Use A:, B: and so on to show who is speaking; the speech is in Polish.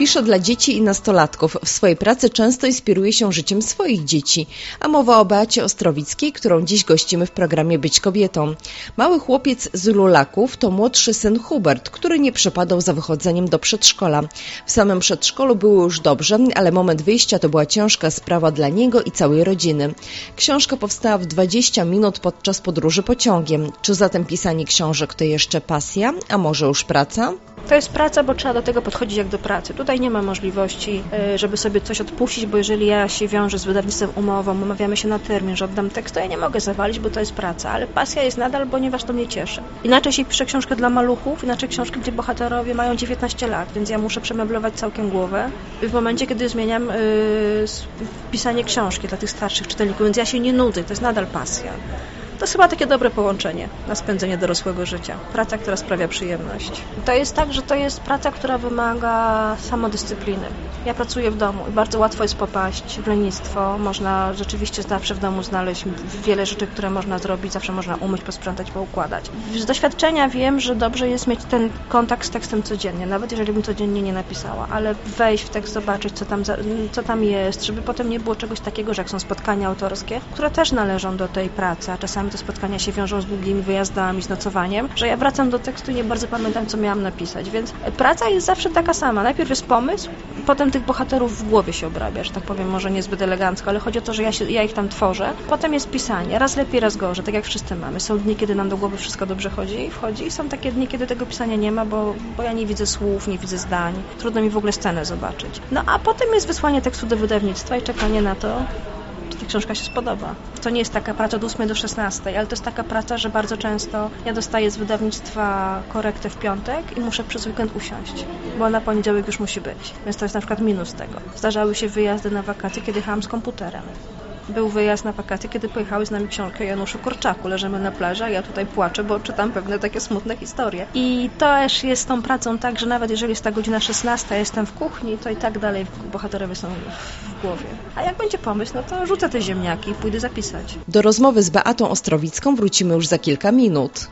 A: Pisze dla dzieci i nastolatków. W swojej pracy często inspiruje się życiem swoich dzieci. A mowa o Beacie Ostrowickiej, którą dziś gościmy w programie Być kobietą. Mały chłopiec z Lulaków to młodszy syn Hubert, który nie przepadał za wychodzeniem do przedszkola. W samym przedszkolu było już dobrze, ale moment wyjścia to była ciężka sprawa dla niego i całej rodziny. Książka powstała w 20 minut podczas podróży pociągiem. Czy zatem pisanie książek to jeszcze pasja, a może już praca?
B: To jest praca, bo trzeba do tego podchodzić jak do pracy. Tutaj nie ma możliwości, żeby sobie coś odpuścić, bo jeżeli ja się wiążę z wydawnictwem umową, umawiamy się na termin, że oddam tekst, to ja nie mogę zawalić, bo to jest praca, ale pasja jest nadal, ponieważ to mnie cieszy. Inaczej się pisze książkę dla maluchów, inaczej książkę, gdzie bohaterowie mają 19 lat, więc ja muszę przemeblować całkiem głowę. W momencie, kiedy zmieniam pisanie książki dla tych starszych czytelników, więc ja się nie nudzę, to jest nadal pasja. To jest chyba takie dobre połączenie na spędzenie dorosłego życia. Praca, która sprawia przyjemność. To jest tak, że to jest praca, która wymaga samodyscypliny. Ja pracuję w domu i bardzo łatwo jest popaść w lenistwo. Można rzeczywiście zawsze w domu znaleźć wiele rzeczy, które można zrobić. Zawsze można umyć, posprzątać, poukładać. Z doświadczenia wiem, że dobrze jest mieć ten kontakt z tekstem codziennie. Nawet jeżeli bym codziennie nie napisała. Ale wejść w tekst, zobaczyć, co tam jest, żeby potem nie było czegoś takiego, że jak są spotkania autorskie, które też należą do tej pracy, a czasami te spotkania się wiążą z długimi wyjazdami, z nocowaniem, że ja wracam do tekstu i nie bardzo pamiętam, co miałam napisać. Więc praca jest zawsze taka sama. Najpierw jest pomysł, potem tych bohaterów w głowie się obrabia, że tak powiem, może niezbyt elegancko, ale chodzi o to, że ja ich tam tworzę. Potem jest pisanie. Raz lepiej, raz gorzej, tak jak wszyscy mamy. Są dni, kiedy nam do głowy wszystko dobrze wchodzi i są takie dni, kiedy tego pisania nie ma, bo ja nie widzę słów, nie widzę zdań. Trudno mi w ogóle scenę zobaczyć. No a potem jest wysłanie tekstu do wydawnictwa i czekanie na to, ta książka się spodoba. To nie jest taka praca od 8 do 16, ale to jest taka praca, że bardzo często ja dostaję z wydawnictwa korektę w piątek i muszę przez weekend usiąść, bo na poniedziałek już musi być. Więc to jest na przykład minus tego. Zdarzały się wyjazdy na wakacje, kiedy jechałam z komputerem. Był wyjazd na wakacje, kiedy pojechały z nami książkę Januszu Korczaku. Leżymy na plaży, a ja tutaj płaczę, bo czytam pewne takie smutne historie. I to też jest z tą pracą tak, że nawet jeżeli jest ta godzina 16, jestem w kuchni, to i tak dalej bohaterowie są w głowie. A jak będzie pomysł, no to rzucę te ziemniaki i pójdę zapisać.
A: Do rozmowy z Beatą Ostrowicką wrócimy już za kilka minut.